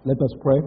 Let us pray.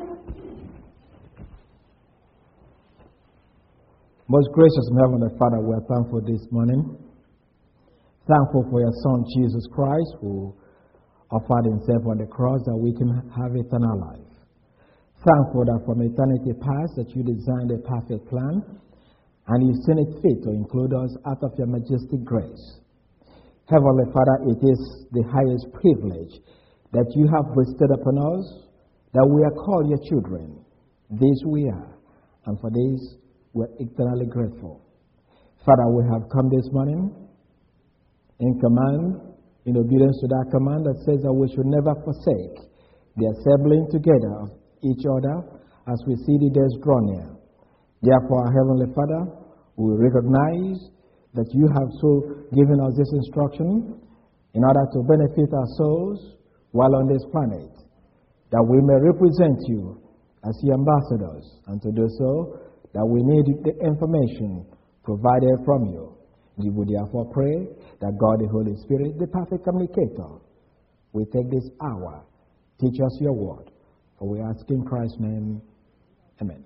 Most gracious and Heavenly Father, we are thankful this morning. Thankful for your Son, Jesus Christ, who offered himself on the cross that we can have eternal life. Thankful that from eternity past that you designed a perfect plan and you've seen it fit to include us out of your majestic grace. Heavenly Father, it is the highest privilege that you have bestowed upon us, that we are called your children. This we are, and for this we're eternally grateful. Father, we have come this morning in obedience to that command that says that we should never forsake the assembling together of each other as we see the days draw near. Therefore, our Heavenly Father, we recognize that you have so given us this instruction in order to benefit our souls while on this planet, that we may represent you as your ambassadors, and to do so, that we need the information provided from you. We would therefore pray that God, the Holy Spirit, the perfect communicator, will take this hour, teach us your word. For we ask in Christ's name, amen.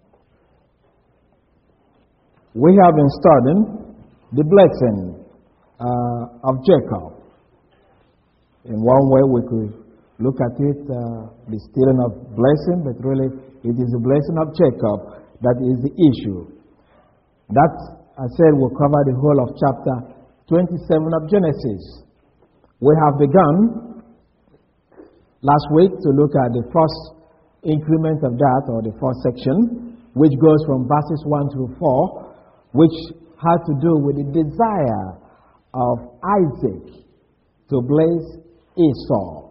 We have been studying the blessing of Jacob. In one way we could look at it, the stealing of blessing, but really it is the blessing of Jacob that is the issue. That, I said, will cover the whole of chapter 27 of Genesis. We have begun last week to look at the first increment of that, or the first section, which goes from verses 1 through 4, which had to do with the desire of Isaac to bless Esau.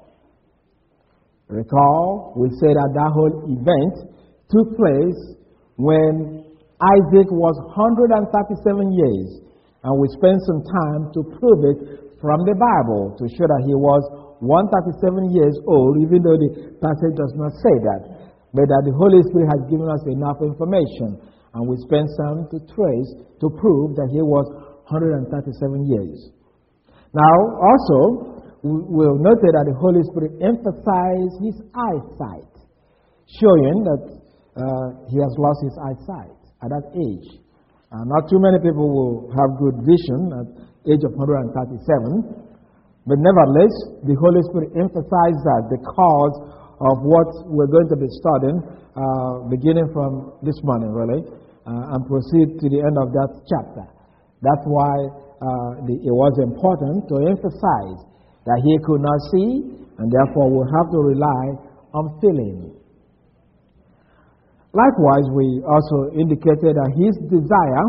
Recall, we said that whole event took place when Isaac was 137 years, and we spent some time to prove it from the Bible to show that he was 137 years old, even though the passage does not say that, but that the Holy Spirit has given us enough information, and we spent some to trace to prove that he was 137 years. Now, also, we'll note that the Holy Spirit emphasized his eyesight, showing that he has lost his eyesight at that age. Not too many people will have good vision at the age of 137. But nevertheless, the Holy Spirit emphasized that because of what we're going to be studying, beginning from this morning, really, and proceed to the end of that chapter. That's why it was important to emphasize that he could not see, and therefore will have to rely on feeling. Likewise, we also indicated that his desire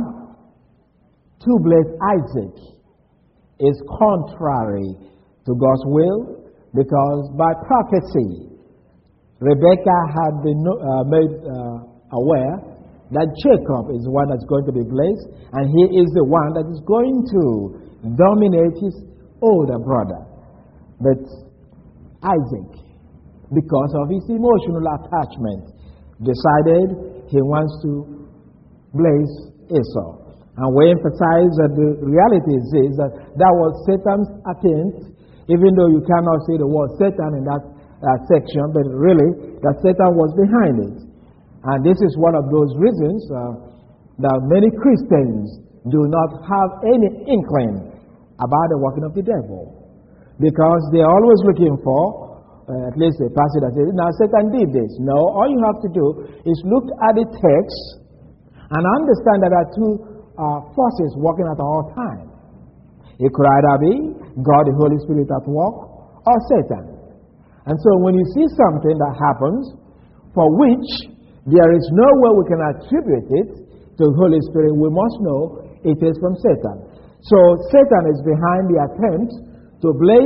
to bless Isaac is contrary to God's will, because by prophecy, Rebekah had been made aware that Jacob is the one that's going to be blessed, and he is the one that is going to dominate his older brother. But Isaac, because of his emotional attachment, decided he wants to bless Esau. And we emphasize that the reality is that was Satan's attempt, even though you cannot say the word Satan in that section, but really that Satan was behind it. And this is one of those reasons that many Christians do not have any inkling about the working of the devil, because they are always looking for at least a passage that says, now Satan did this. No, all you have to do is look at the text and understand that there are two forces working at all times. It could either be God, the Holy Spirit at work, or Satan. And so when you see something that happens for which there is no way we can attribute it to the Holy Spirit, we must know it is from Satan. So Satan is behind the attempt to bless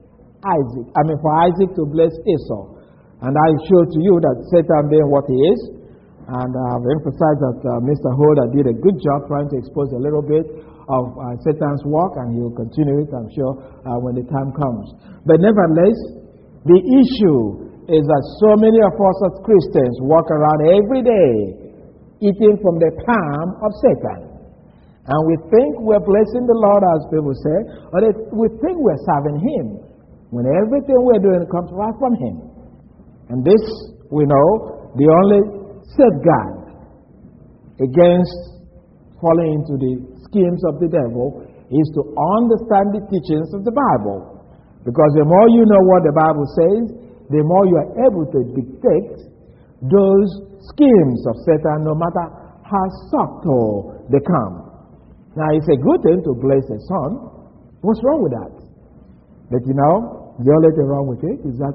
for Isaac to bless Esau. And I showed to you that Satan being what he is, and I've emphasized that Mr. Holder did a good job trying to expose a little bit of Satan's work, and he will continue it, I'm sure, when the time comes. But nevertheless, the issue is that so many of us as Christians walk around every day eating from the palm of Satan. And we think we're blessing the Lord, as people say, or we think we're serving him, when everything we're doing comes right from him. And this we know the only safeguard against falling into the schemes of the devil is to understand the teachings of the Bible. Because the more you know what the Bible says, the more you are able to dictate those schemes of Satan, no matter how subtle they come. Now, it's a good thing to bless a son. What's wrong with that? But you know, the only thing wrong with it is that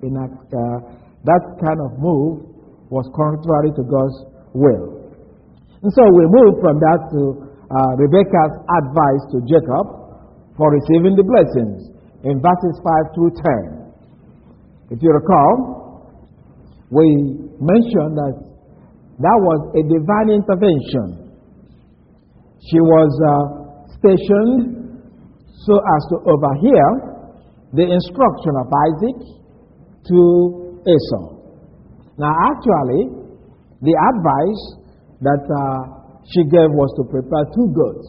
that kind of move was contrary to God's will. And so we move from that to Rebekah's advice to Jacob for receiving the blessings in verses 5 through 10. If you recall, we mentioned that was a divine intervention. She was stationed so as to overhear the instruction of Isaac to Esau. Now, actually, the advice that she gave was to prepare 2 goats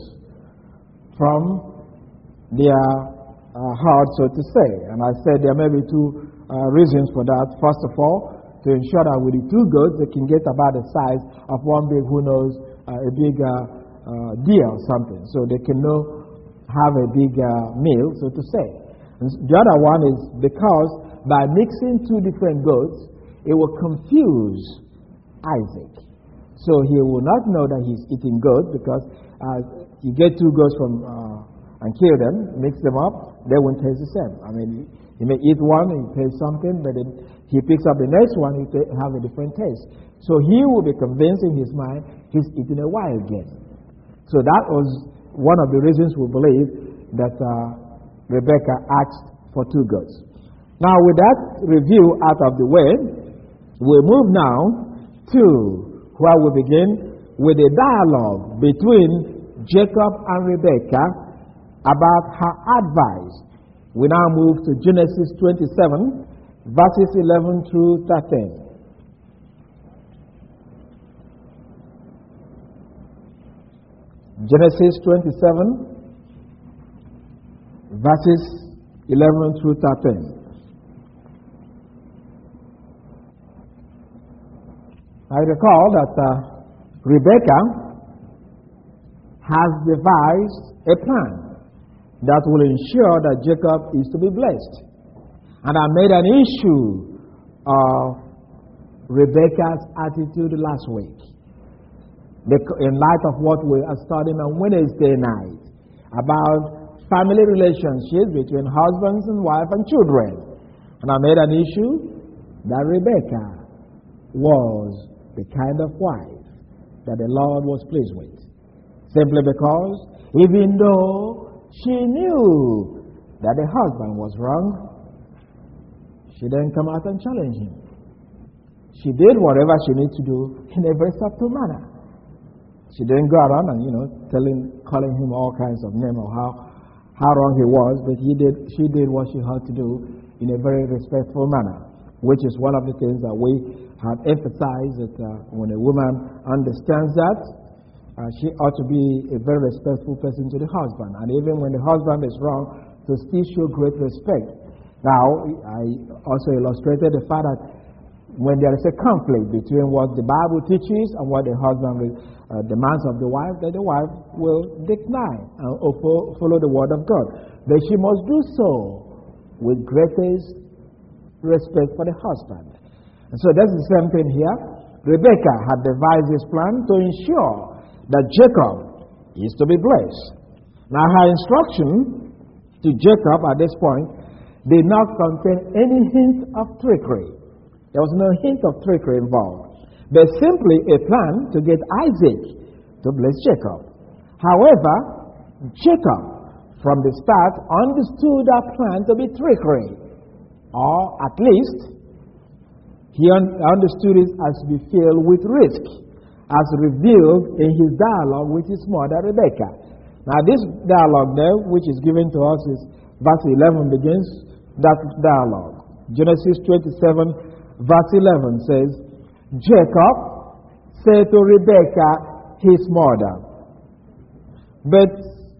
from their herd, so to say. And I said there may be 2 reasons for that. First of all, to ensure that with the 2 goats, they can get about the size of one big, a big deer or something. So they can have a big meal, so to say. And the other one is because by mixing 2 different goats, it will confuse Isaac. So he will not know that he's eating goat, because you get 2 goats from and kill them, mix them up, they won't taste the same. I mean, he may eat one, he tastes something, but then he picks up the next one, he have a different taste. So he will be convinced in his mind he's eating a wild game. So that was one of the reasons we believe that Rebekah asked for 2 goats. Now, with that review out of the way, we move now to where we begin with a dialogue between Jacob and Rebekah about her advice. We now move to Genesis 27, verses 11 through 13. Genesis 27, verses 11 through 13. I recall that Rebekah has devised a plan that will ensure that Jacob is to be blessed. And I made an issue of Rebekah's attitude last week, in light of what we are studying on Wednesday night about family relationships between husbands and wife and children. And I made an issue that Rebekah was the kind of wife that the Lord was pleased with. Simply because even though she knew that the husband was wrong, she didn't come out and challenge him. She did whatever she needed to do in a very subtle manner. She didn't go around and, calling him all kinds of names or how wrong he was, but she did what she had to do in a very respectful manner, which is one of the things that we have emphasized, that when a woman understands that, she ought to be a very respectful person to the husband. And even when the husband is wrong, to still show great respect. Now, I also illustrated the fact that when there is a conflict between what the Bible teaches and what the husband demands of the wife, that the wife will deny and follow the word of God. But she must do so with greatest respect for the husband. And so that's the same thing here. Rebekah had devised this plan to ensure that Jacob is to be blessed. Now, her instruction to Jacob at this point did not contain any hint of trickery. There was no hint of trickery involved, but simply a plan to get Isaac to bless Jacob. However, Jacob, from the start, understood that plan to be trickery, or at least he understood it as to be filled with risk, as revealed in his dialogue with his mother Rebekah. Now, this dialogue there, which is given to us, is verse 11 begins that dialogue. Genesis 27, verse 11 says, Jacob said to Rebekah, his mother, "But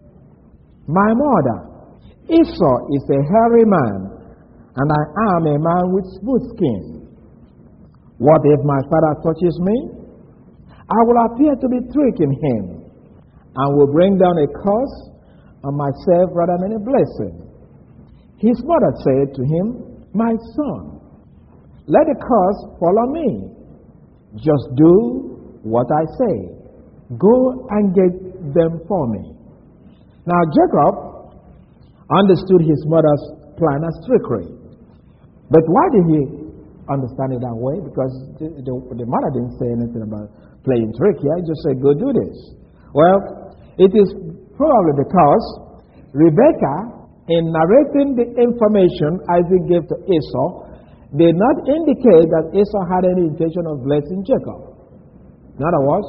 my mother, Esau is a hairy man, and I am a man with smooth skin. What if my father touches me? I will appear to be tricking him and will bring down a curse on myself rather than a blessing. His mother said to him, my son, let the curse fall on me. Just do what I say. Go and get them for me. Now Jacob understood his mother's plan as trickery. But why did he understand it that way? Because the mother didn't say anything about playing trick here. He just said, go do this. Well, it is probably because Rebekah, in narrating the information Isaac gave to Esau, did not indicate that Esau had any intention of blessing Jacob. In other words,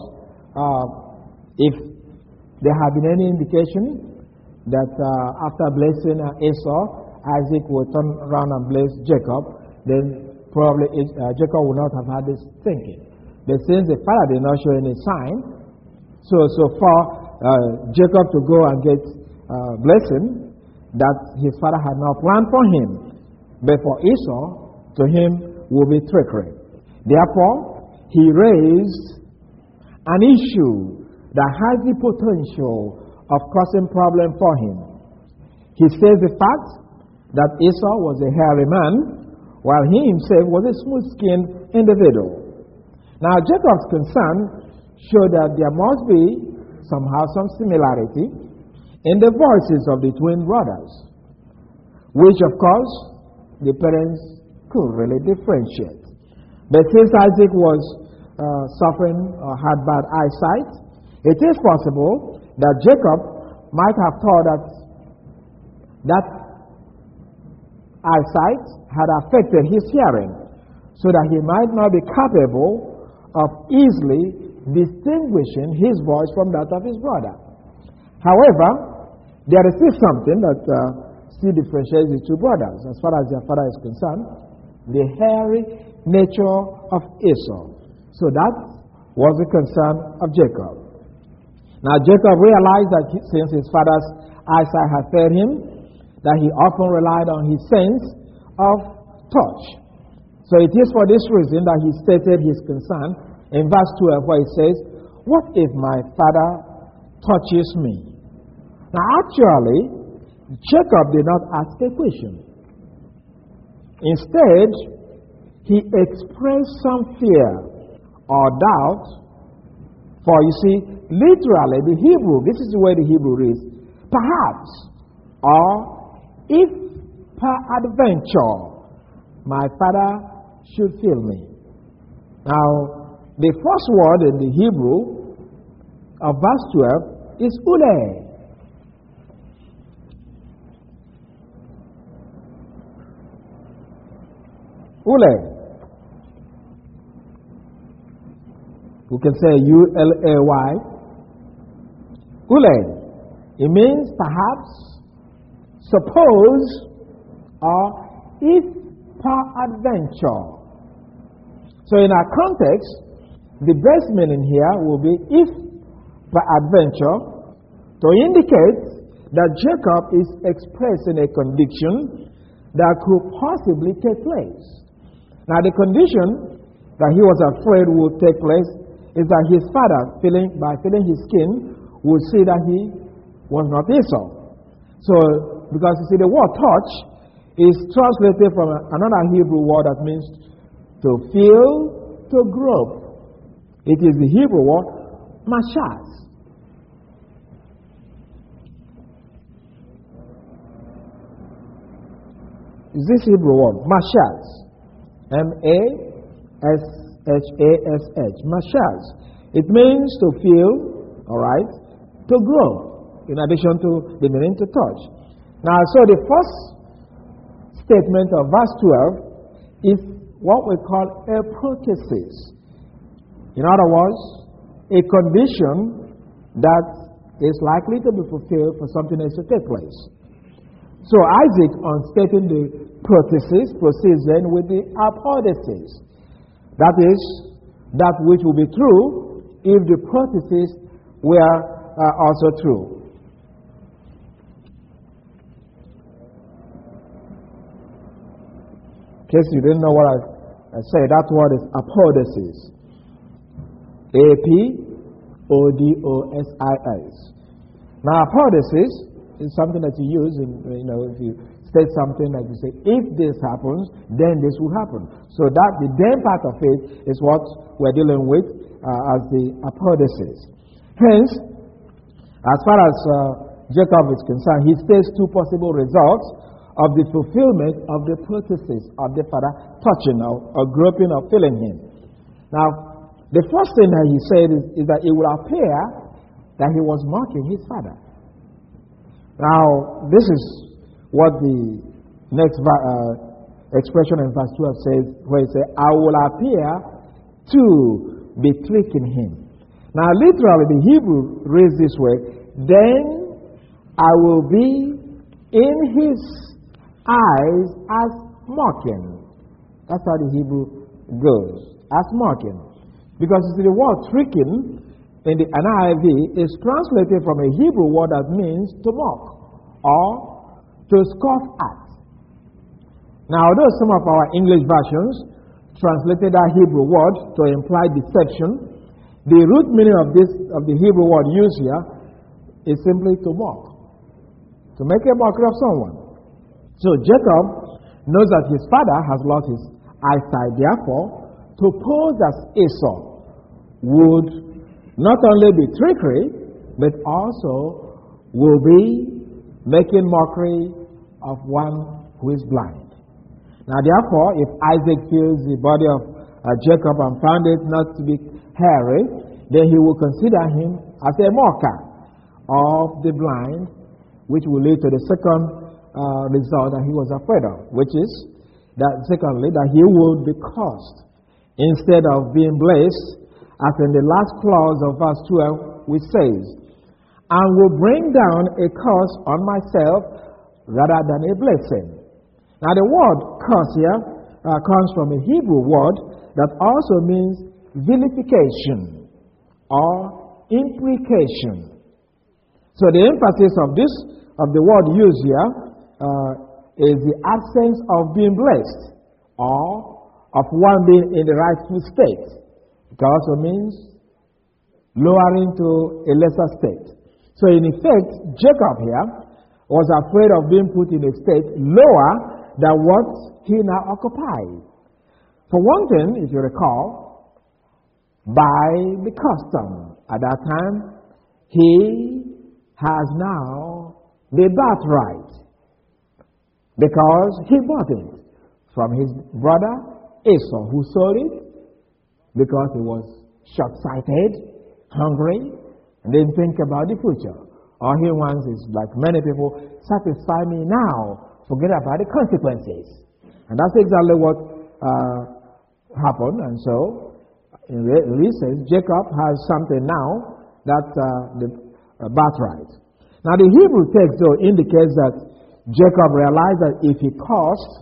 if there had been any indication that after blessing Esau, Isaac would turn around and bless Jacob, then probably Jacob would not have had this thinking. But since the father did not show any sign, so far Jacob to go and get blessing that his father had not planned for him. But for Esau, to him will be trickery. Therefore, he raised an issue that has the potential of causing problem for him. He says the fact that Esau was a hairy man, while he himself was a smooth-skinned individual. Now, Jacob's concern showed that there must be somehow some similarity in the voices of the twin brothers, which, of course, the parents could really differentiate. But since Isaac was suffering or had bad eyesight, it is possible that Jacob might have thought that eyesight had affected his hearing, so that he might not be capable of easily distinguishing his voice from that of his brother. However, there is still something that still differentiates the two brothers as far as their father is concerned: the hairy nature of Esau. So that was the concern of Jacob. Now Jacob realized that since his father's eyesight had failed him, that he often relied on his sense of touch. So it is for this reason that he stated his concern in verse 12, where he says, what if my father touches me? Now actually, Jacob did not ask a question. Instead, he expressed some fear or doubt. For you see, literally the Hebrew, this is the way the Hebrew reads, perhaps, or if peradventure my father should fail me. Now, the first word in the Hebrew of verse 12 is ule. Ule. We can say U-L-A-Y. Ule. It means perhaps, suppose, or if peradventure. So in our context, the best meaning here will be if peradventure, to indicate that Jacob is expressing a conviction that could possibly take place. Now the condition that he was afraid would take place is that his father, by feeling his skin, would see that he was not Esau. So, because you see, the word touch is translated from another Hebrew word that means to feel, to grope. It is the Hebrew word mashaz. Is this Hebrew word mashaz? M-A-S-H-A-S-H. Mashaz. It means to feel, all right, to grow, in addition to the meaning to touch. Now, so the first statement of verse 12 is what we call a prothesis. In other words, a condition that is likely to be fulfilled for something else to take place. So Isaac, on stating the prothesis, proceeds then with the apothesis. That is, that which will be true if the prothesis were also true. In case you didn't know what say that word is apodosis. A-P-O-D-O-S-I-S. Now, apodosis is something that you use in, if you state something like you say, if this happens, then this will happen. So that the then part of it is what we're dealing with as the apodosis. Hence, as far as Jacob is concerned, he states two possible results of the fulfillment of the purposes of the father touching or groping or filling him. Now, the first thing that he said is that it will appear that he was mocking his father. Now, this is what the next expression in verse 12 says, where he says, I will appear to be tricking him. Now, literally, the Hebrew reads this way, then I will be in his eyes as mocking. That's how the Hebrew goes, as mocking. Because you see, the word tricking in the NIV is translated from a Hebrew word that means to mock or to scoff at. Now, although some of our English versions translated that Hebrew word to imply deception, the root meaning of the Hebrew word used here is simply to mock, to make a mockery of someone. So Jacob knows that his father has lost his eyesight. Therefore, to pose as Esau would not only be trickery, but also will be making mockery of one who is blind. Now, therefore, if Isaac feels the body of Jacob and found it not to be hairy, then he will consider him as a mocker of the blind, which will lead to the second result that he was afraid of, which is that, secondly, that he would be cursed instead of being blessed, as in the last clause of verse 12, which says, and will bring down a curse on myself rather than a blessing. Now, the word curse here comes from a Hebrew word that also means vilification or imprecation. So the emphasis of the word used here is the absence of being blessed or of one being in the rightful state. It also means lowering to a lesser state. So in effect, Jacob here was afraid of being put in a state lower than what he now occupied. For one thing, if you recall, by the custom at that time, he has now the birthright because he bought it from his brother Esau, who sold it because he was short-sighted, hungry, and didn't think about the future. All he wants is, like many people, satisfy me now, forget about the consequences. And that's exactly what happened. And so, in essence, Jacob has something now that's the birthright. Now, the Hebrew text, though, indicates that Jacob realized that if he cursed,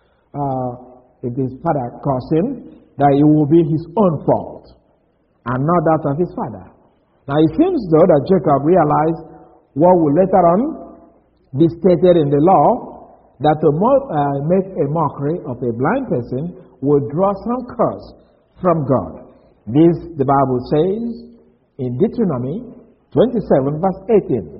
if his father cursed him, that it will be his own fault and not that of his father. Now, it seems, though, that Jacob realized what will later on be stated in the law, that to make a mockery of a blind person would draw some curse from God. This, the Bible says in Deuteronomy 27, verse 18.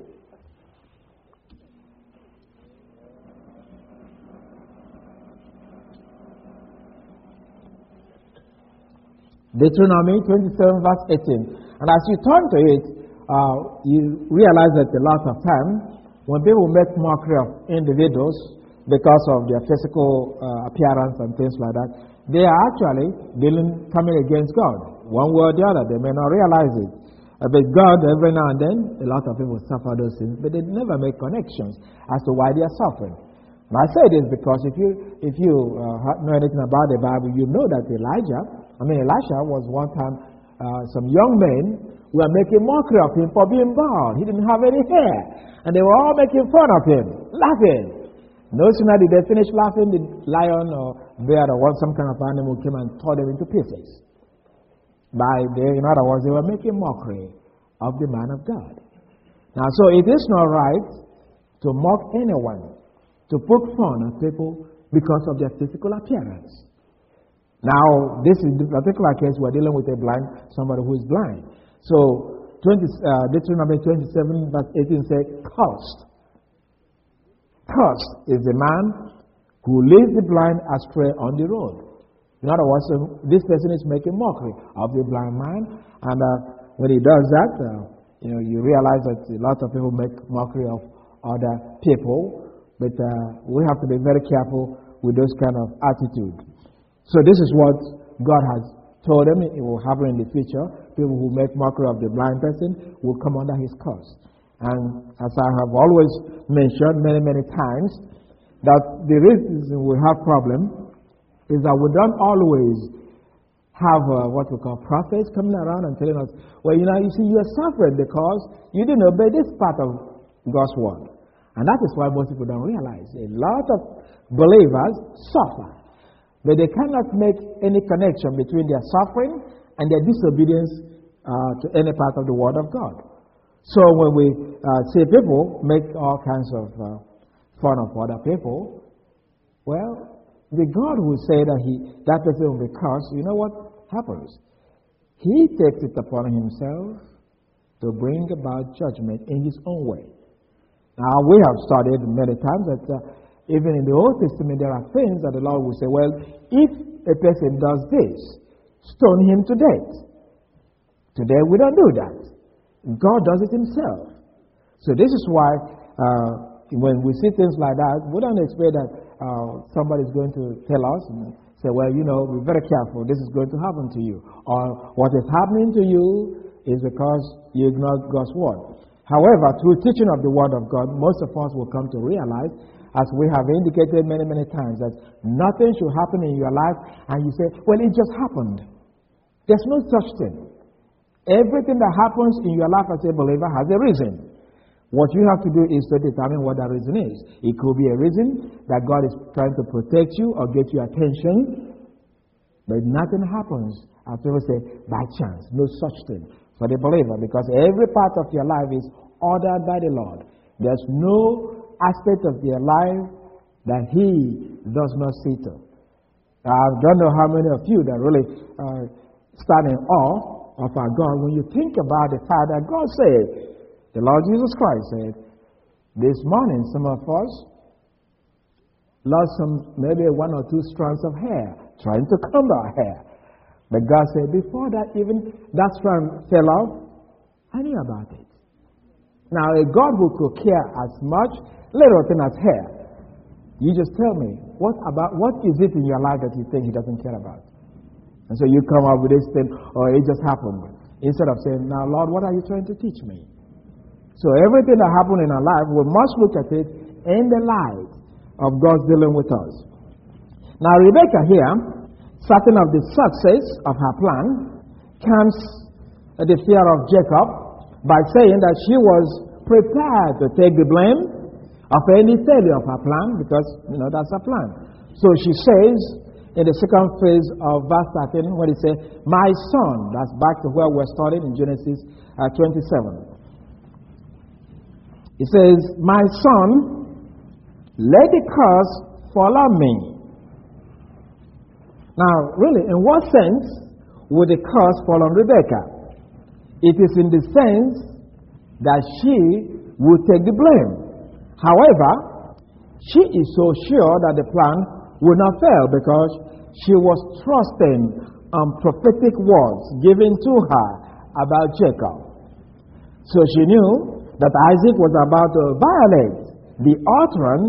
Deuteronomy 27, verse 18. And as you turn to it, you realize that a lot of time, when people make mockery of individuals because of their physical appearance and things like that, they are actually coming against God. One way or the other, they may not realize it. But God, every now and then, a lot of people suffer those things, but they never make connections as to why they are suffering. And I say this because if you know anything about the Bible, you know that Elisha was one time, some young men were making mockery of him for being bald. He didn't have any hair. And they were all making fun of him, laughing. No sooner did they finish laughing, the lion or bear or some kind of animal came and tore them into pieces. In other words, they were making mockery of the man of God. Now, so it is not right to mock anyone, to poke fun at people because of their physical appearance. Now, this is the particular case we're dealing with somebody who is blind. So, Deuteronomy 27 verse 18 says, cursed. Cursed is the man who leads the blind astray on the road. In other words, this person is making mockery of the blind man, and when he does that, you realize that a lot of people make mockery of other people, but we have to be very careful with those kind of attitude. So this is what God has told them. It will happen in the future. People who make mockery of the blind person will come under his curse. And as I have always mentioned many, many times, that the reason we have problem is that we don't always have what we call prophets coming around and telling us, well, you see, you are suffering because you didn't obey this part of God's word. And that is why most people don't realize. A lot of believers suffer, but they cannot make any connection between their suffering and their disobedience to any part of the word of God. So when we see people make all kinds of fun of other people, well, the God who say that person will be cursed, you know what happens? He takes it upon himself to bring about judgment in his own way. Now, we have studied many times that even in the Old Testament, there are things that the Lord will say, well, if a person does this, stone him to death. Today, we don't do that. God does it himself. So this is why when we see things like that, we don't expect that somebody is going to tell us and say, well, be very careful, this is going to happen to you. Or what is happening to you is because you ignored God's word. However, through teaching of the word of God, most of us will come to realize, as we have indicated many, many times, that nothing should happen in your life and you say, well, it just happened. There's no such thing. Everything that happens in your life as a believer has a reason. What you have to do is to determine what that reason is. It could be a reason that God is trying to protect you or get your attention, but nothing happens, as people say, by chance. No such thing for the believer, because every part of your life is ordered by the Lord. There's no aspect of your life that He does not see to. I don't know how many of you that really stand in awe of our God when you think about the fact that God said, the Lord Jesus Christ said, this morning some of us lost maybe 1 or 2 strands of hair trying to comb our hair. But God said, before that even that strand fell off, I knew about it. Now a God who could care as much little thing as hair, you just tell me, what is it in your life that you think He doesn't care about? And so you come up with this thing, or it just happened. Instead of saying, now Lord, what are you trying to teach me? So everything that happened in our life, we must look at it in the light of God's dealing with us. Now Rebecca here, certain of the success of her plan, comes at the fear of Jacob by saying that she was prepared to take the blame of any failure of her plan, because that's her plan. So she says in the second phase of verse 13, when it says, my son, that's back to where we're starting in Genesis 27. It says, my son, let the curse fall on me. Now, really, in what sense would the curse fall on Rebecca? It is in the sense that she would take the blame. However, she is so sure that the plan would not fail because she was trusting on prophetic words given to her about Jacob. So she knew that Isaac was about to violate the utterance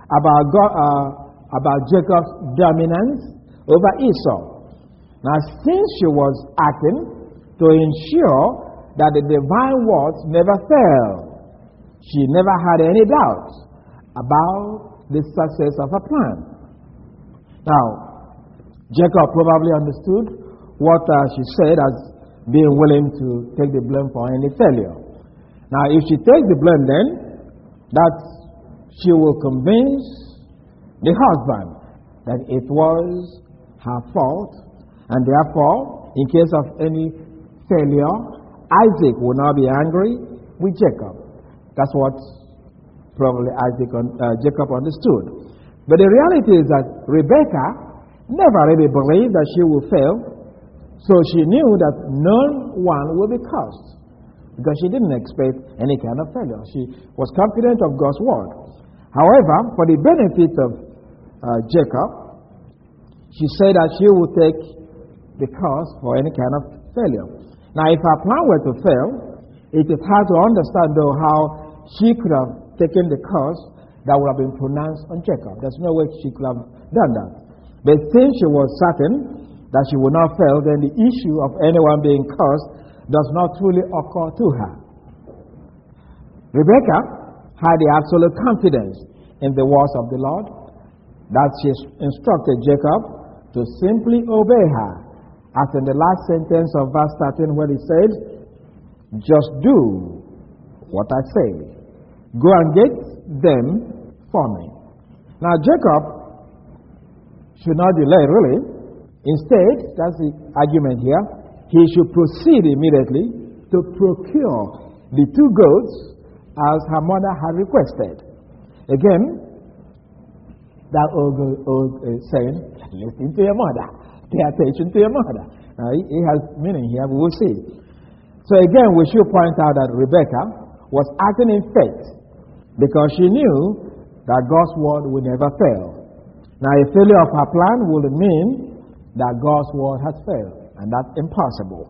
about Jacob's dominance over Esau. Now, since she was acting to ensure that the divine words never failed, she never had any doubt about the success of her plan. Now, Jacob probably understood what she said as being willing to take the blame for any failure. Now, if she takes the blame, then that she will convince the husband that it was her fault, and therefore, in case of any failure, Isaac will not be angry with Jacob. That's what probably Jacob understood. But the reality is that Rebekah never really believed that she would fail, so she knew that no one would be cursed, because she didn't expect any kind of failure. She was confident of God's word. However, for the benefit of Jacob, she said that she would take the curse for any kind of failure. Now, if her plan were to fail, it is hard to understand, though, how she could have taken the curse that would have been pronounced on Jacob. There's no way she could have done that. But since she was certain that she would not fail, then the issue of anyone being cursed does not truly occur to her. Rebekah had the absolute confidence in the words of the Lord that she instructed Jacob to simply obey her, as in the last sentence of verse 13, where he said, "Just do what I say. Go and get them for me." Now, Jacob should not delay, really. Instead, that's the argument here, he should proceed immediately to procure the 2 goats as her mother had requested. Again, that old saying, listen to your mother, pay attention to your mother. It has meaning here, we will see. So again, we should point out that Rebekah was acting in faith because she knew that God's word would never fail. Now, a failure of her plan would mean that God's word has failed, and that's impossible.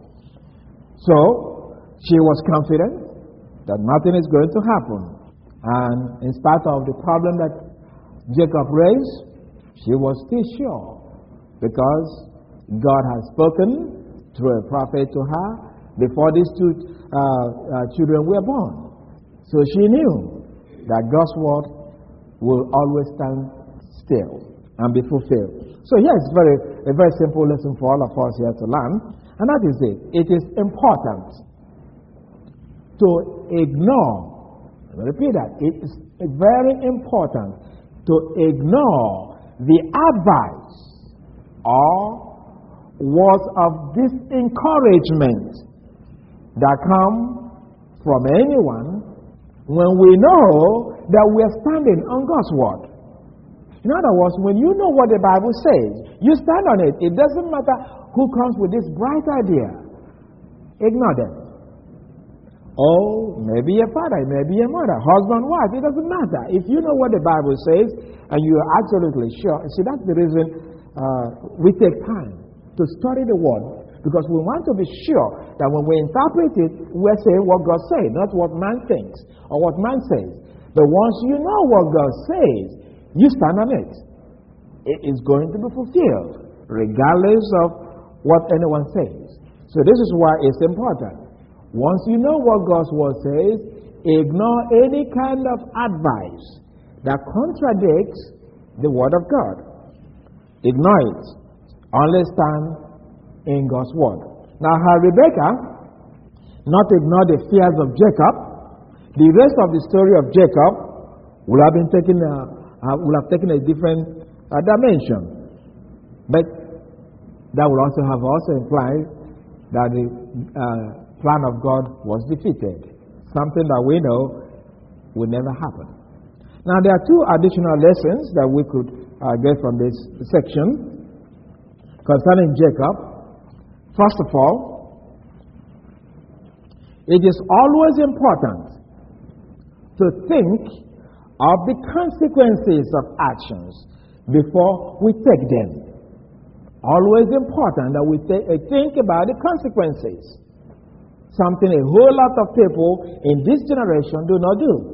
So, she was confident that nothing is going to happen. And in spite of the problem that Jacob raised, she was still sure, because God had spoken through a prophet to her before these 2 children were born. So she knew that God's word will always stand still and be fulfilled. So here is a very simple lesson for all of us here to learn, and that is it. It is important to ignore, let me repeat that, it is very important to ignore the advice or words of disencouragement that come from anyone when we know that we are standing on God's word. In other words, when you know what the Bible says, you stand on it. It doesn't matter who comes with this bright idea. Ignore them. Oh, maybe your father, maybe your mother, husband, wife, it doesn't matter. If you know what the Bible says and you are absolutely sure, see, that's the reason we take time to study the word, because we want to be sure that when we interpret it, we're saying what God says, not what man thinks or what man says. But once you know what God says, you stand on it. It is going to be fulfilled, regardless of what anyone says. So this is why it's important. Once you know what God's word says, ignore any kind of advice that contradicts the word of God. Ignore it. Only stand in God's word. Now, had Rebekah not ignored the fears of Jacob, the rest of the story of Jacob would have been taken a different dimension. But that would also have implied that the plan of God was defeated, something that we know will never happen. Now, there are 2 additional lessons that we could get from this section concerning Jacob. First of all, it is always important to think of the consequences of actions before we take them. Always important that we think about the consequences. Something a whole lot of people in this generation do not do.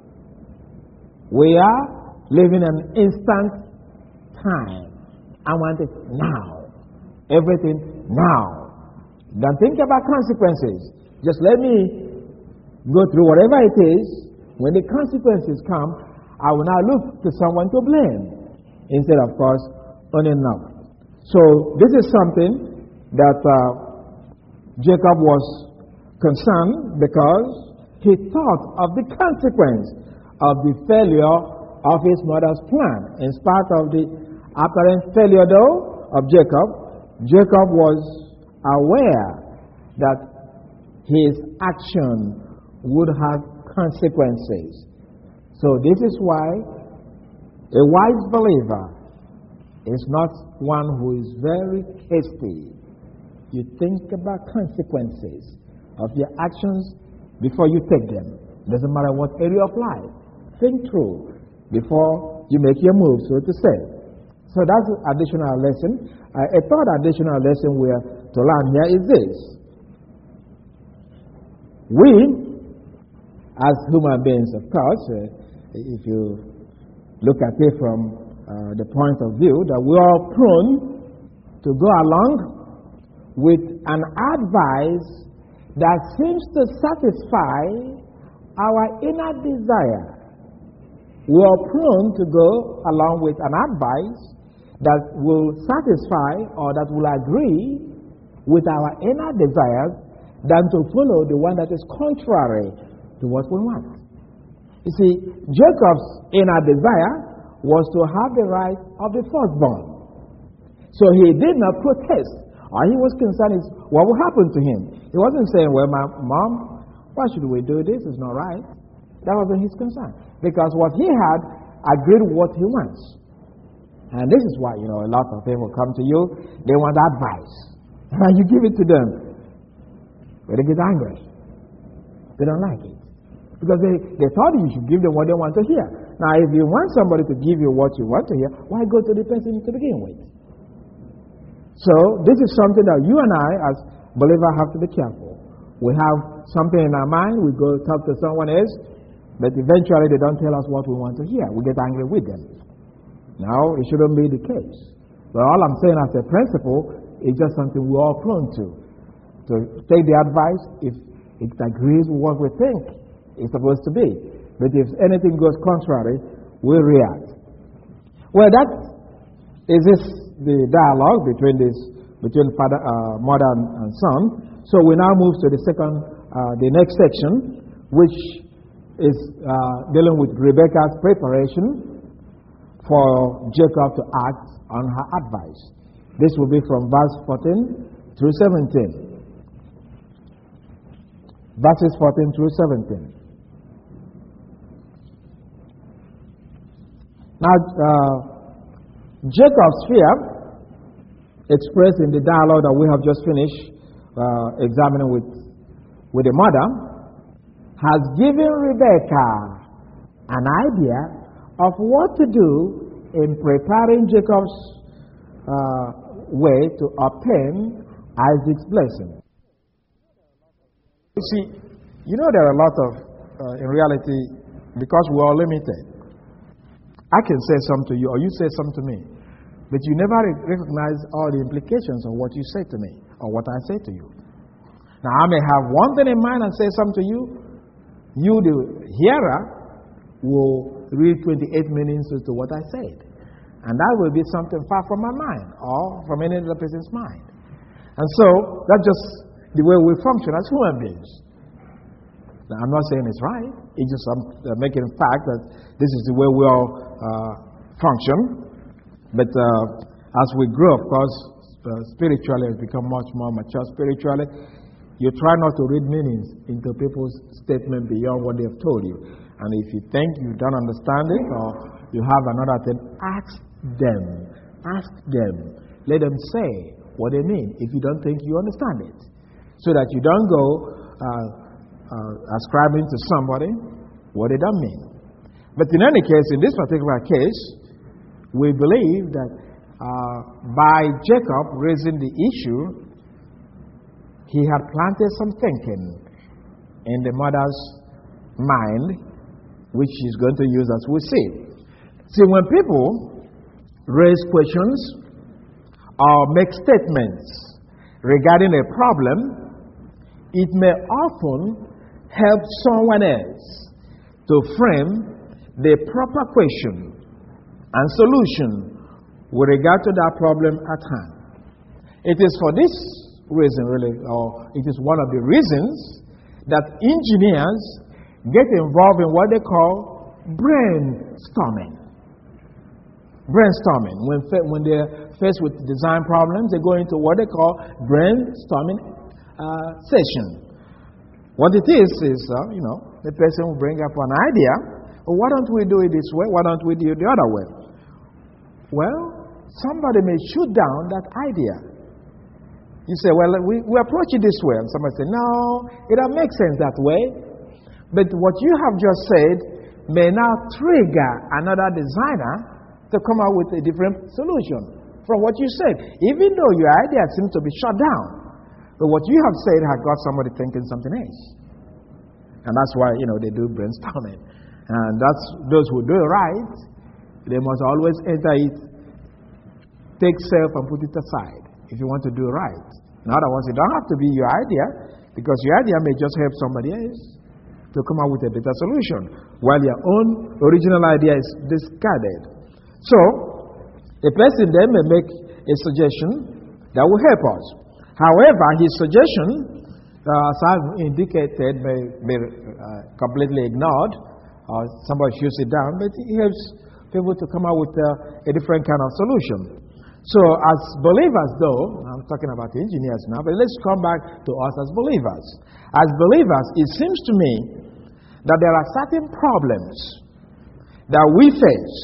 We are living in instant time. I want it now. Everything now. Don't think about consequences. Just let me go through whatever it is. When the consequences come, I will now look to someone to blame instead, of course, on enough. So this is something that Jacob was concerned because he thought of the consequence of the failure of his mother's plan. In spite of the apparent failure, though, of Jacob, Jacob was aware that his action would have consequences. So this is why a wise believer is not one who is very hasty. You think about consequences of your actions before you take them. Doesn't matter what area of life. Think through before you make your move, so to say. So that's an additional lesson. A third additional lesson we are to learn here is this. We, as human beings, of course, if you look at it from the point of view that we are prone to go along with an advice that seems to satisfy our inner desire. We are prone to go along with an advice that will satisfy or that will agree with our inner desires than to follow the one that is contrary to what we want. You see, Jacob's inner desire was to have the right of the firstborn. So he did not protest. All he was concerned is what will happen to him. He wasn't saying, well, my mom, why should we do this? It's not right. That wasn't his concern. Because what he had agreed with what he wants. And this is why, a lot of people come to you, they want advice. And you give it to them. But they get angry. They don't like it. Because they thought you should give them what they want to hear. Now, if you want somebody to give you what you want to hear, why go to the person to begin with? So, this is something that you and I, as believers, have to be careful. We have something in our mind, we go talk to someone else, but eventually they don't tell us what we want to hear. We get angry with them. Now, it shouldn't be the case. But all I'm saying as a principle is just something we're all prone to take the advice if it agrees with what we think it's supposed to be. But if anything goes contrary, we react. Well, that is the dialogue between father, mother and son. So we now move to the next section, which is dealing with Rebekah's preparation for Jacob to act on her advice. This will be from verse 14 through 17. Verses 14 through 17. Now, Jacob's fear, expressed in the dialogue that we have just finished examining with the mother, has given Rebekah an idea of what to do in preparing Jacob's way to obtain Isaac's blessing. You see, there are a lot of, in reality, because we are limited. I can say something to you or you say something to me, but you never recognize all the implications of what you say to me or what I say to you. Now, I may have one thing in mind and say something to you. You, the hearer, will read 28 meanings to what I said. And that will be something far from my mind or from any other person's mind. And so, that's just the way we function as human beings. Now, I'm not saying it's right. It's just making a fact that this is the way we all function. But as we grow, of course, spiritually, has become much more mature spiritually. You try not to read meanings into people's statement beyond what they have told you. And if you think you don't understand it or you have another thing, ask them. Ask them. Let them say what they mean if you don't think you understand it. So that you don't go ascribing to somebody what they don't mean. But in any case, in this particular case, we believe that by Jacob raising the issue, he had planted some thinking in the mother's mind, which she's going to use as we see. See, when people raise questions or make statements regarding a problem, it may often help someone else to frame the proper question and solution with regard to that problem at hand. It is for this reason, really, or it is one of the reasons that engineers get involved in what they call brainstorming. Brainstorming. When they're faced with design problems, they go into what they call brainstorming session. What it is, the person will bring up an idea. Well, why don't we do it this way? Why don't we do it the other way? Well, somebody may shoot down that idea. You say, well, we approach it this way. And somebody say, no, it doesn't make sense that way. But what you have just said may now trigger another designer to come out with a different solution from what you said, even though your idea seems to be shut down. But what you have said has got somebody thinking something else. And that's why, they do brainstorming. And that's those who do it right, they must always enter it, take self and put it aside if you want to do it right. In other words, it don't have to be your idea, because your idea may just help somebody else to come up with a better solution, while your own original idea is discarded. So, a person then may make a suggestion that will help us. However, his suggestion, as I've indicated, may be completely ignored, or somebody shoots it down, but it helps people to come up with a different kind of solution. So, as believers, though, I'm talking about engineers now, but let's come back to us as believers. As believers, it seems to me that there are certain problems that we face,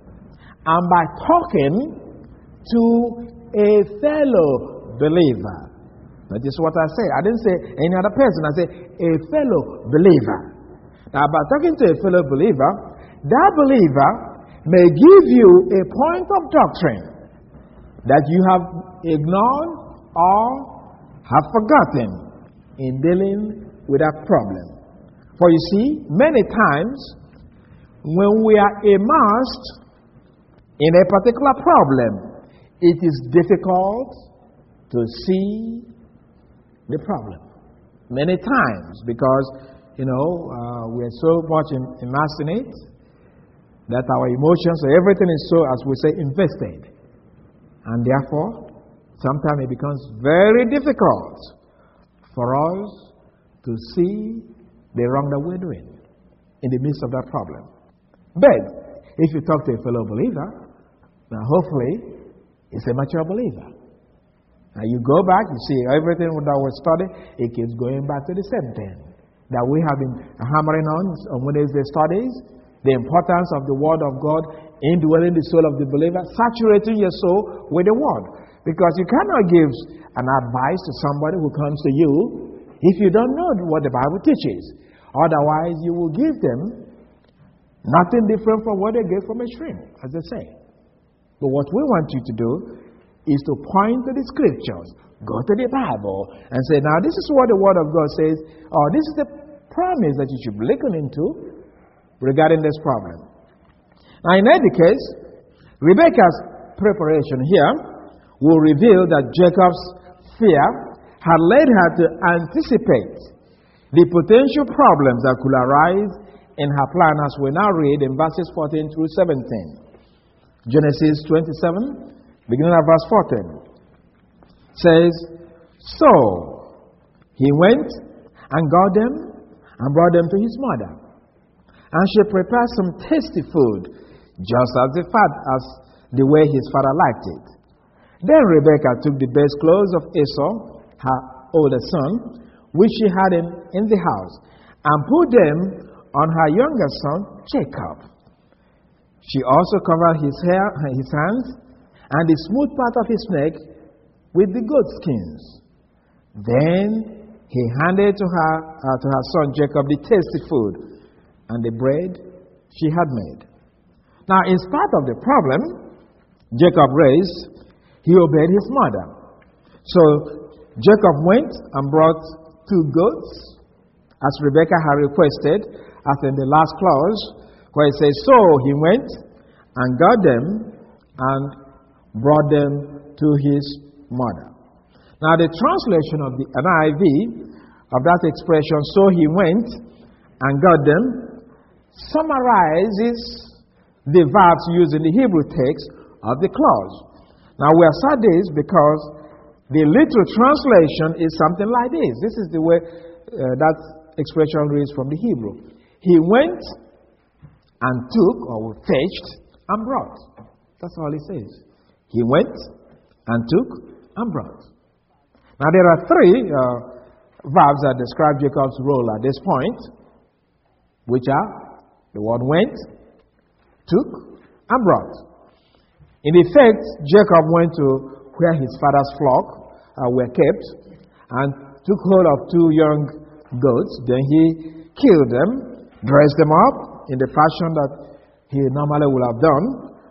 and by talking to a fellow believer, that is what I say. I didn't say any other person. I say a fellow believer. Now, by talking to a fellow believer, that believer may give you a point of doctrine that you have ignored or have forgotten in dealing with that problem. For you see, many times when we are immersed in a particular problem, it is difficult to see the problem. Many times, because, we are so much immersed in it that our emotions, everything is so, as we say, invested. And therefore, sometimes it becomes very difficult for us to see the wrong that we're doing in the midst of that problem. But if you talk to a fellow believer, now hopefully it's a mature believer. Now you go back, you see everything that was studied, it keeps going back to the same thing that we have been hammering on Wednesday studies, the importance of the Word of God indwelling the soul of the believer, saturating your soul with the Word. Because you cannot give an advice to somebody who comes to you if you don't know what the Bible teaches. Otherwise, you will give them nothing different from what they get from a stream, as they say. But what we want you to do is to point to the Scriptures, go to the Bible, and say, now this is what the Word of God says, or this is the promise that you should be looking into regarding this problem. Now, in any case, Rebekah's preparation here will reveal that Jacob's fear had led her to anticipate the potential problems that could arise in her plan, as we now read in verses 14 through 17. Genesis 27, beginning at verse 14, says, So he went and got them and brought them to his mother. And she prepared some tasty food, just as the way his father liked it. Then Rebekah took the best clothes of Esau, her older son, which she had in the house, and put them on her younger son, Jacob. She also covered his hair, his hands, and the smooth part of his neck with the goat skins. Then he handed to her son Jacob the tasty food and the bread she had made. Now, in spite of the problem Jacob raised, he obeyed his mother. So Jacob went and brought 2 goats, as Rebekah had requested, as in the last clause, where it says, So he went and got them and brought them to his mother. Now, the translation of the NIV of that expression, so he went and got them, summarizes the verbs used in the Hebrew text of the clause. Now, we are sad this because the literal translation is something like this. This is the way that expression reads from the Hebrew. He went and took, or fetched, and brought. That's all it says. He went and took and brought. Now, there are 3 verbs that describe Jacob's role at this point, which are the word went, took, and brought. In effect, Jacob went to where his father's flock were kept and took hold of 2 young goats. Then he killed them, dressed them up in the fashion that he normally would have done,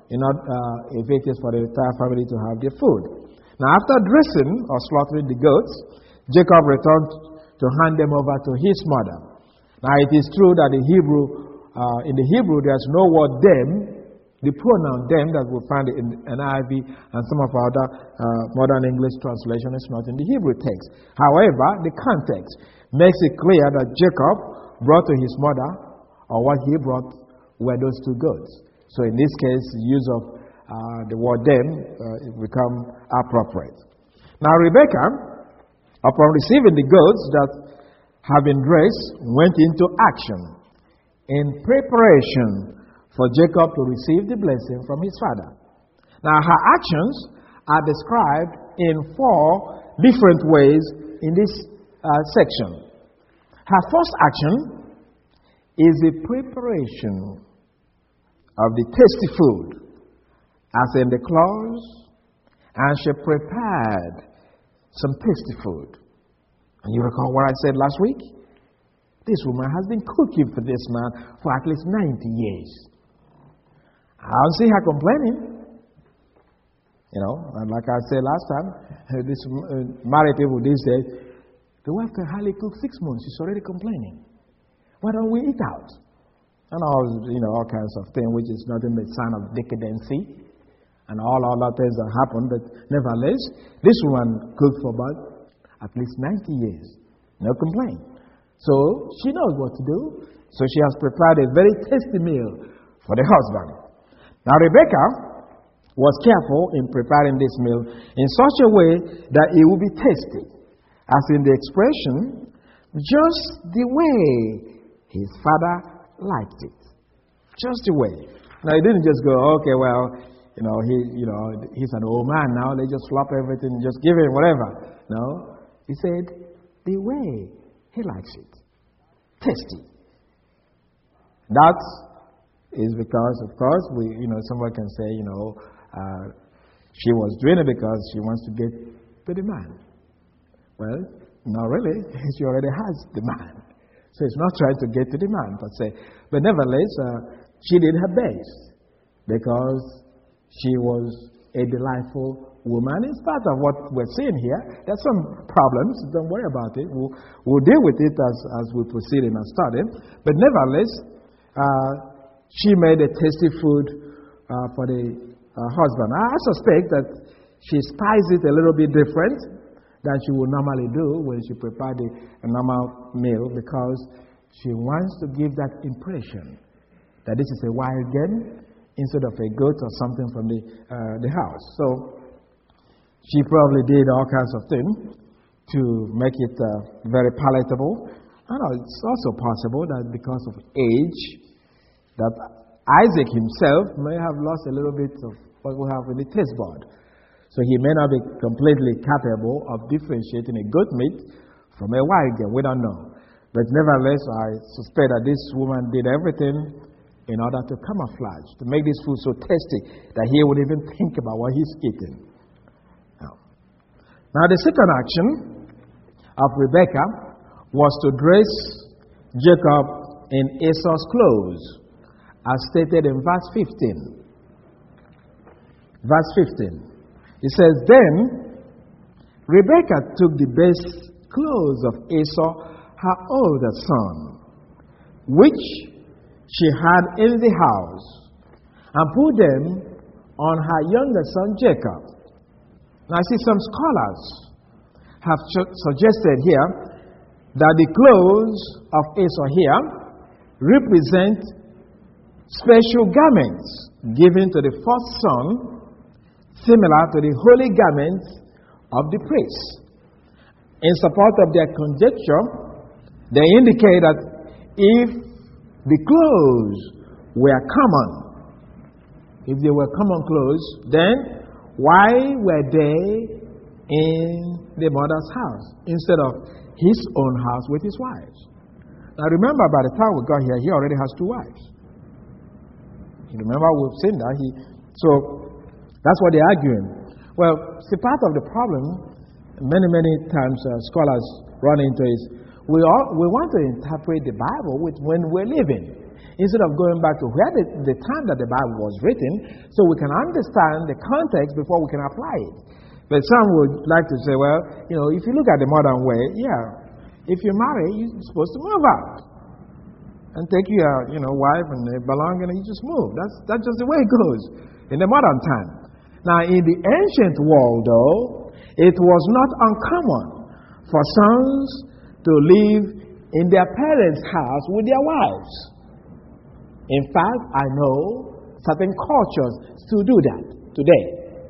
if it is for the entire family to have their food. Now, after dressing or slaughtering the goats, Jacob returned to hand them over to his mother. Now, it is true that in the Hebrew, there's no word them. The pronoun them that we find in NIV and some of our other modern English translation is not in the Hebrew text. However, the context makes it clear that Jacob brought to his mother, or what he brought were those 2 goats. So in this case, the use of the word them become appropriate. Now Rebekah, upon receiving the goats that have been dressed, went into action in preparation for Jacob to receive the blessing from his father. Now, her actions are described in 4 different ways in this section. Her first action is the preparation of the tasty food, as in the clause, and she prepared some tasty food. And you recall what I said last week? This woman has been cooking for this man for at least 90 years. I don't see her complaining. And like I said last time, these married people these days, the wife can hardly cook 6 months. She's already complaining. Why don't we eat out? And all kinds of things, which is nothing but sign of decadency and all other things that happen. But nevertheless, this woman cooked for about at least 90 years. No complaint. So she knows what to do. So she has prepared a very tasty meal for the husband. Now Rebekah was careful in preparing this meal in such a way that it would be tasty, as in the expression, just the way his father liked it. Just the way. Now he didn't just go, okay, well, he's an old man now, they just flop everything, just give him whatever. No. He said, the way he likes it. Tasty. That's is because, of course, someone can say, she was doing it because she wants to get to the man. Well, not really. She already has the man. So it's not trying to get to the man, per se. But nevertheless, she did her best because she was a delightful woman. In spite of what we're seeing here, there's some problems. Don't worry about it. We'll deal with it as we proceed in our study. But nevertheless, she made a tasty food for the husband. I suspect that she spiced it a little bit different than she would normally do when she prepared a normal meal, because she wants to give that impression that this is a wild game instead of a goat or something from the house. So she probably did all kinds of things to make it very palatable. I know it's also possible that because of age, that Isaac himself may have lost a little bit of what we have in the taste bud. So he may not be completely capable of differentiating a goat meat from a wild game. We don't know. But nevertheless, I suspect that this woman did everything in order to camouflage, to make this food so tasty that he would even think about what he's eating. Now the second action of Rebekah was to dress Jacob in Esau's clothes, as stated in verse 15. Verse 15. It says, Then Rebekah took the best clothes of Esau, her older son, which she had in the house, and put them on her younger son Jacob. Now I see some scholars have suggested here that the clothes of Esau here represent special garments given to the first son, similar to the holy garments of the priests. In support of their conjecture, they indicate that if the clothes were common, if they were common clothes, then why were they in the mother's house instead of his own house with his wives? Now remember, by the time we got here, he already has 2 wives. You remember, we've seen that. So That's what they're arguing. Well, see, part of the problem, many times scholars run into is we want to interpret the Bible with when we're living, instead of going back to where the time that the Bible was written, so we can understand the context before we can apply it. But some would like to say, well, if you look at the modern way, if you marry, you're supposed to move out and take your wife and the belonging, and you just move. That's just the way it goes in the modern time. Now, in the ancient world, though, it was not uncommon for sons to live in their parents' house with their wives. In fact, I know certain cultures still do that today.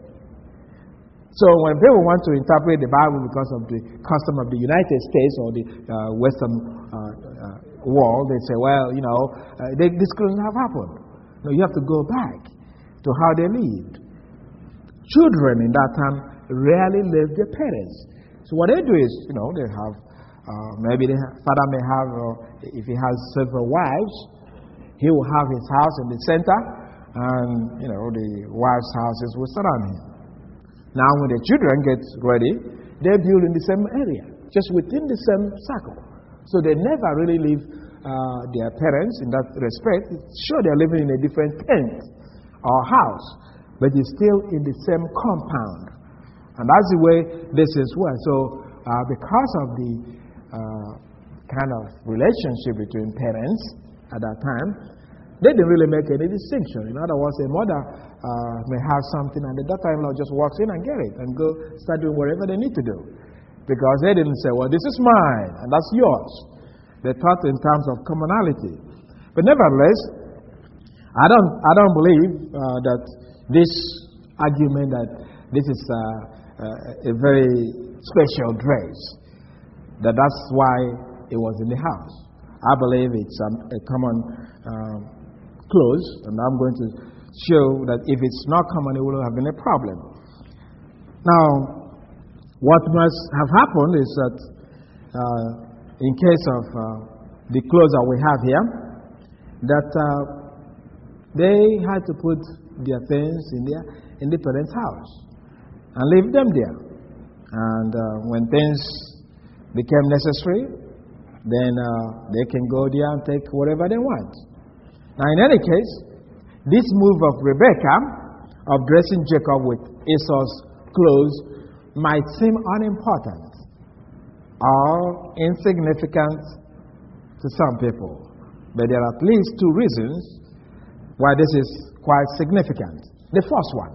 So when people want to interpret the Bible because of the custom of the United States or the Western world, they say, well, this couldn't have happened. No, you have to go back to how they lived. Children in that time rarely left their parents. So what they do is, they have, maybe the father may have, if he has several wives, he will have his house in the center, and, the wives' houses will surround him. Now, when the children get ready, they build in the same area, just within the same circle. So they never really leave their parents in that respect. Sure, they're living in a different tent or house, but it's still in the same compound. And that's the way this is well. So because of the kind of relationship between parents at that time, they didn't really make any distinction. In other words, a mother may have something and the daughter-in-law just walks in and get it and go start doing whatever they need to do. Because they didn't say, well, this is mine and that's yours. They thought in terms of commonality. But nevertheless, I don't believe that this argument that this is a very special dress, that's why it was in the house. I believe it's a common clothes, and I'm going to show that if it's not common, it would have been a problem. Now, what must have happened is that in case of the clothes that we have here, that they had to put their things in their independent house and leave them there. And when things became necessary, then they can go there and take whatever they want. Now, in any case, this move of Rebekah of dressing Jacob with Esau's clothes might seem unimportant or insignificant to some people. But there are at least two reasons why this is quite significant. The first one,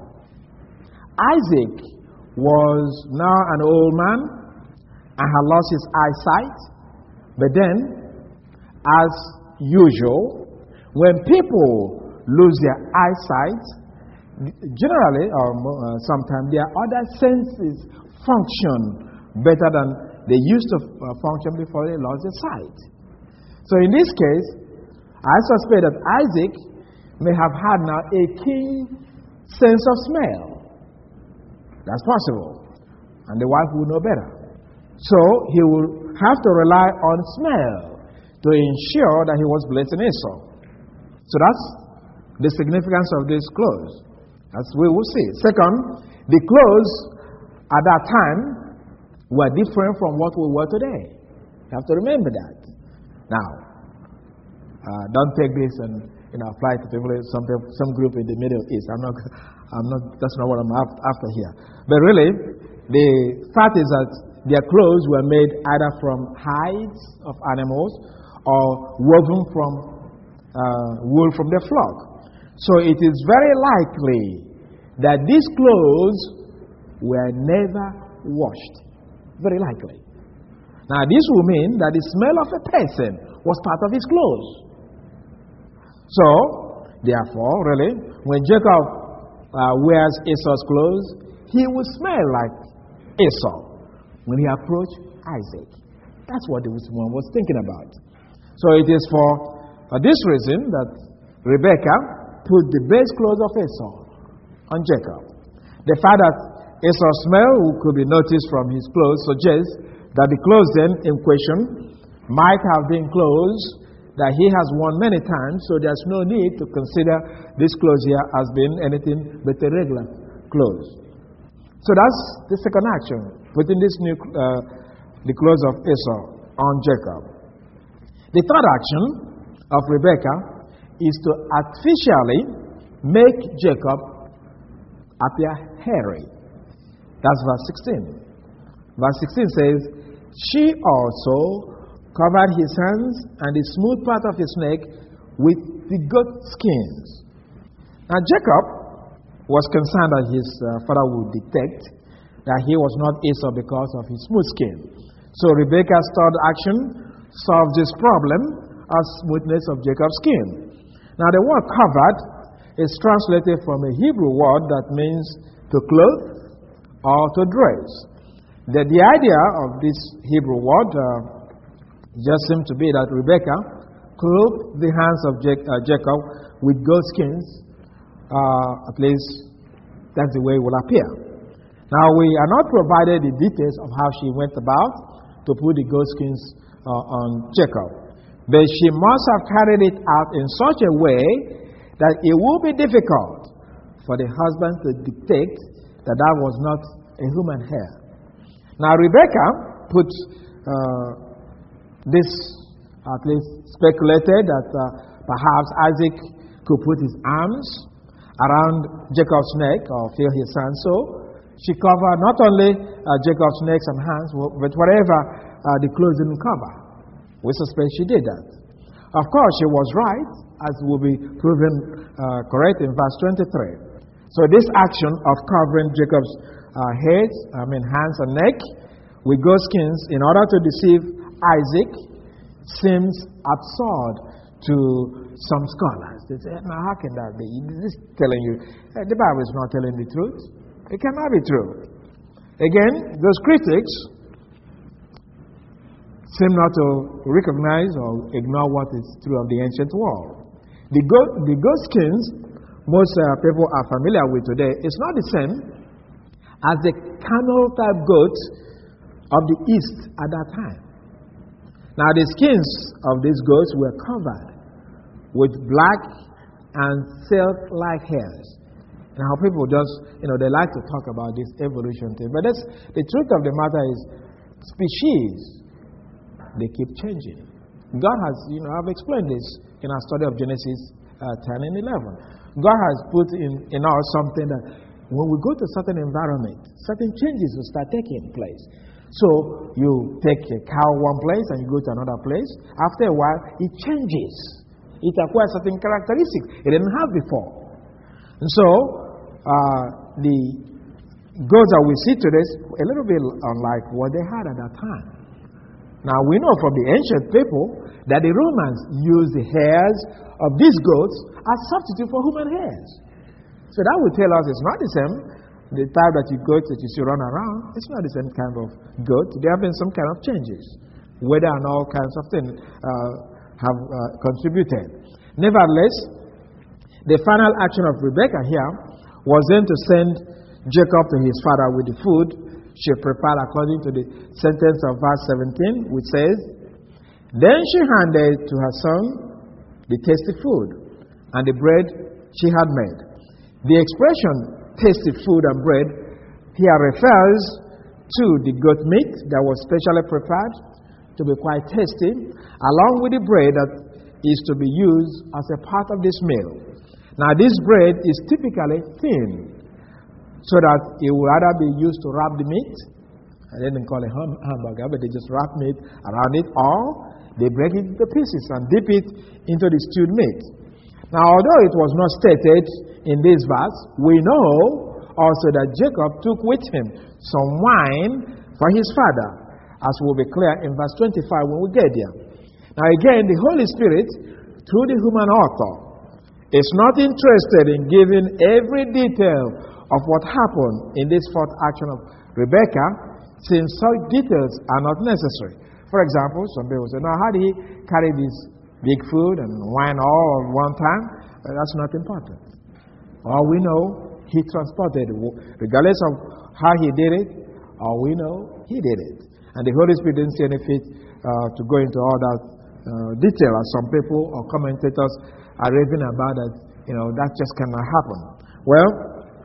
Isaac was now an old man and had lost his eyesight. But then, as usual, when people lose their eyesight, generally or sometimes their other senses function better than they used to function before they lost their sight. So in this case, I suspect that Isaac may have had now a keen sense of smell. That's possible. And the wife would know better. So he will have to rely on smell to ensure that he was blessing Esau. So that's the significance of these clothes, as we will see. Second, the clothes at that time were different from what we wear today. You have to remember that. Now, don't take this and apply it to people, some group in the Middle East. That's not what I'm after here. But really, the fact is that their clothes were made either from hides of animals or woven from wool from the flock. So it is very likely that these clothes were never washed. Very likely. Now this will mean that the smell of a person was part of his clothes. So, therefore, really, when Jacob wears Esau's clothes, he will smell like Esau when he approached Isaac. That's what this one was thinking about. So it is for this reason that Rebekah put the best clothes of Esau on Jacob. The fact that Esau's smell could be noticed from his clothes suggests that the clothes then in question might have been clothes that he has worn many times, so there's no need to consider this clothes here as being anything but a regular clothes. So that's the second action, putting the clothes of Esau on Jacob. The third action of Rebekah is to artificially make Jacob appear hairy. That's verse 16. Verse 16 says, she also covered his hands and the smooth part of his neck with the goat skins. Now Jacob was concerned that his father would detect that he was not Esau because of his smooth skin. So Rebekah's third action solved this problem as smoothness of Jacob's skin. Now the word covered is translated from a Hebrew word that means to clothe or to dress. The idea of this Hebrew word just seemed to be that Rebekah clothed the hands of Jacob with goat skins. At least that's the way it will appear. Now we are not provided the details of how she went about to put the goat skins on Jacob. But she must have carried it out in such a way that it will be difficult for the husband to detect that that was not a human hair. Now Rebekah put this, at least speculated that perhaps Isaac could put his arms around Jacob's neck or feel his hands. So she covered not only Jacob's neck and hands, but whatever the clothes didn't cover. We suspect she did that. Of course, she was right, as will be proven correct in verse 23. So this action of covering Jacob's hands and neck with goat skins in order to deceive Isaac seems absurd to some scholars. They say, now how can that be? This is telling you, the Bible is not telling the truth. It cannot be true. Again, those critics seem not to recognize or ignore what is true of the ancient world. The goat skins most people are familiar with today is not the same as the camel-type goats of the East at that time. Now, the skins of these goats were covered with black and silk-like hairs. Now, people just, they like to talk about this evolution thing. But that's, the truth of the matter is, species, they keep changing. God has, I've explained this in our study of Genesis 10 and 11. God has put in us something that when we go to certain environment, certain changes will start taking place. So you take a cow one place and you go to another place. After a while, it changes. It acquires certain characteristics it didn't have before. And so the goats that we see today is a little bit unlike what they had at that time. Now we know from the ancient people that the Romans used the hairs of these goats as substitute for human hairs. So that would tell us it's not the same. The type that you goats that you see run around, it's not the same kind of goat. There have been some kind of changes. Weather and all kinds of things have contributed. Nevertheless, the final action of Rebekah here was then to send Jacob to his father with the food she prepared according to the sentence of verse 17, which says, then she handed to her son the tasty food and the bread she had made. The expression tasty food and bread here refers to the goat meat that was specially prepared to be quite tasty, along with the bread that is to be used as a part of this meal. Now this bread is typically thin, so that it will either be used to wrap the meat, and they didn't call it hamburger, but they just wrap meat around it, or they break it into pieces and dip it into the stewed meat. Now, although it was not stated in this verse, we know also that Jacob took with him some wine for his father, as will be clear in verse 25 when we get there. Now again, the Holy Spirit, through the human author, is not interested in giving every detail of what happened in this fourth action of Rebekah, since such details are not necessary. For example, some people say, now how did he carry this big food and wine all at one time? That's not important. All we know, he transported it. Regardless of how he did it, all we know, he did it. And the Holy Spirit didn't see any fit to go into all that detail, as some people or commentators are raving about that, that just cannot happen. Well,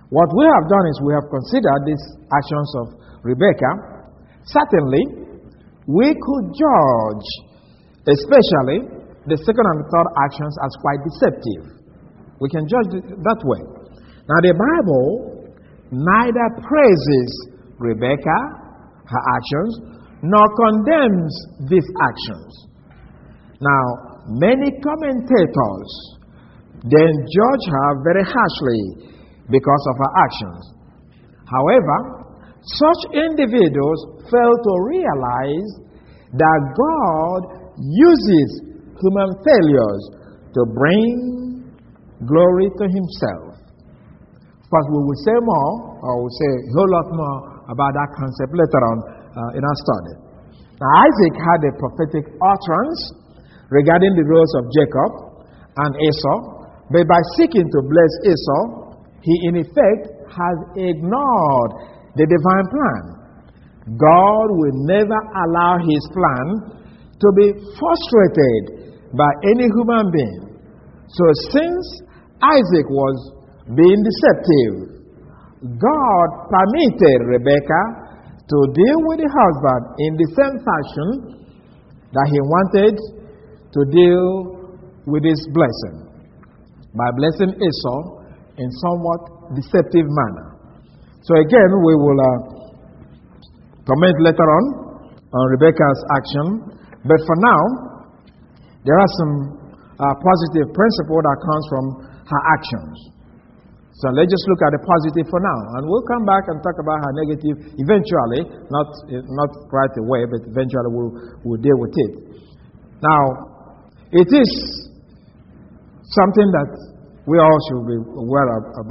What we have done is we have considered these actions of Rebekah. Certainly, we could judge, especially the second and third actions, as quite deceptive. We can judge it that way. Now, the Bible neither praises Rebekah, her actions, nor condemns these actions. Now, many commentators then judge her very harshly because of her actions. However, such individuals fail to realize that God uses human failures to bring glory to Himself. Of course, we will say more, or we'll say a whole lot more about that concept later on in our study. Now, Isaac had a prophetic utterance regarding the roles of Jacob and Esau, but by seeking to bless Esau, he in effect has ignored the divine plan. God will never allow His plan to be frustrated by any human being. So since Isaac was being deceptive, God permitted Rebekah to deal with the husband in the same fashion that He wanted to deal with his blessing, by blessing Esau in somewhat deceptive manner. So again, we will comment later on Rebekah's action. But for now, there are some positive principle that comes from her actions. So let's just look at the positive for now, and we'll come back and talk about her negative eventually, not right away, but eventually we'll deal with it. Now, it is something that we all should be aware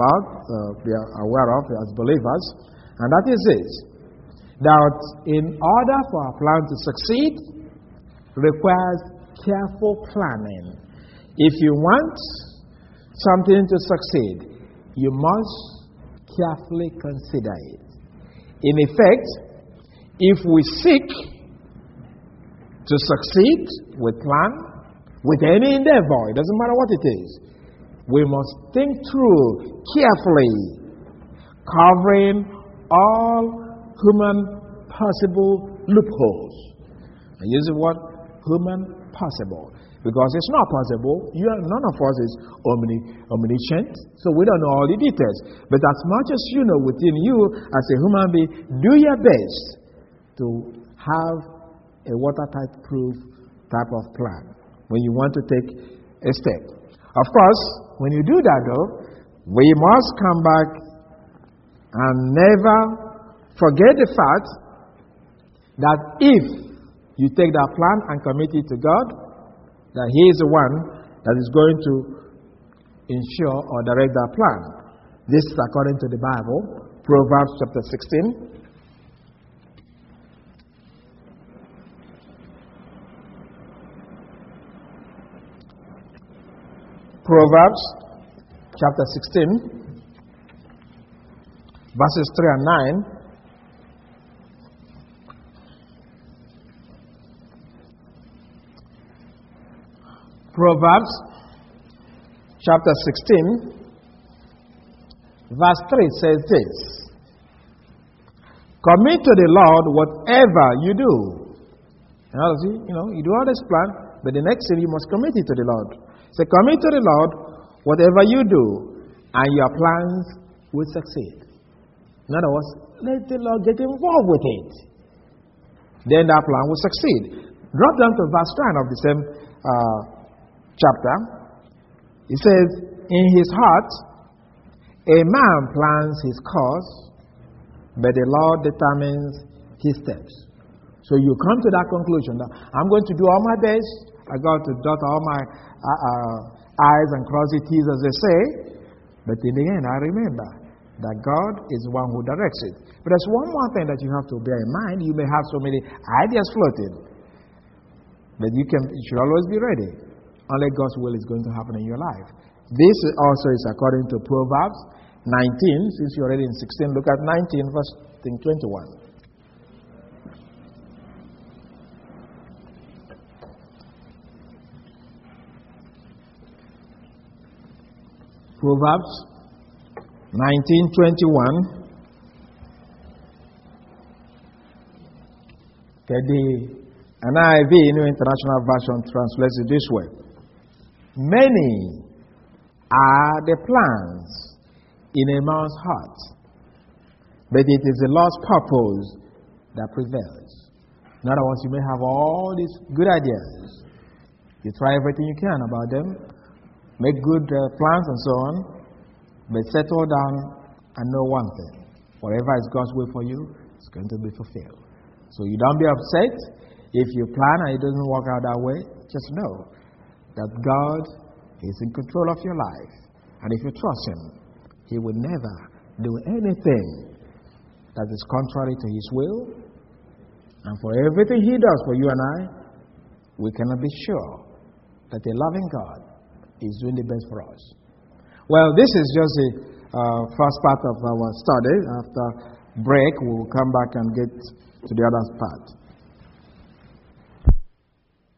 of as believers, and that is this: that in order for our plan to succeed, requires careful planning. If you want something to succeed, you must carefully consider it. In effect, if we seek to succeed with plan, with any endeavor, it doesn't matter what it is, we must think through carefully, covering all human possible loopholes. I use the word human possible, because it's not possible. None of us is omniscient, so we don't know all the details. But as much as you know within you as a human being, do your best to have a watertight proof type of plan when you want to take a step. Of course, when you do that though, we must come back and never forget the fact that if you take that plan and commit it to God, that He is the one that is going to ensure or direct that plan. This is according to the Bible, Proverbs chapter 16. Proverbs chapter 16, verses 3 and 9. Proverbs chapter 16, verse 3 says this: commit to the Lord whatever you do. You do all this plan, but the next thing you must commit it to the Lord. So commit to the Lord whatever you do, and your plans will succeed. In other words, let the Lord get involved with it. Then that plan will succeed. Drop down to verse 9 of the same chapter. It says, in his heart, a man plans his course, but the Lord determines his steps. So you come to that conclusion that I'm going to do all my best. I got to dot all my I's and cross the T's, as they say. But in the end, I remember that God is the one who directs it. But there's one more thing that you have to bear in mind. You may have so many ideas floating, but you should always be ready. Only God's will is going to happen in your life. This also is according to Proverbs 19. Since you're already in 16, look at 19, verse 21. Proverbs 19:21. The NIV, New International Version, translates it this way. Many are the plans in a man's heart, but it is the Lord's purpose that prevails. In other words, you may have all these good ideas. You try everything you can about them, make good plans and so on, but settle down and know one thing. Whatever is God's will for you, it's going to be fulfilled. So you don't be upset if you plan and it doesn't work out that way. Just know that God is in control of your life. And if you trust Him, He will never do anything that is contrary to His will. And for everything He does for you and I, we cannot be sure that a loving God is doing the best for us. Well, this is just the first part of our study. After break, we'll come back and get to the other part.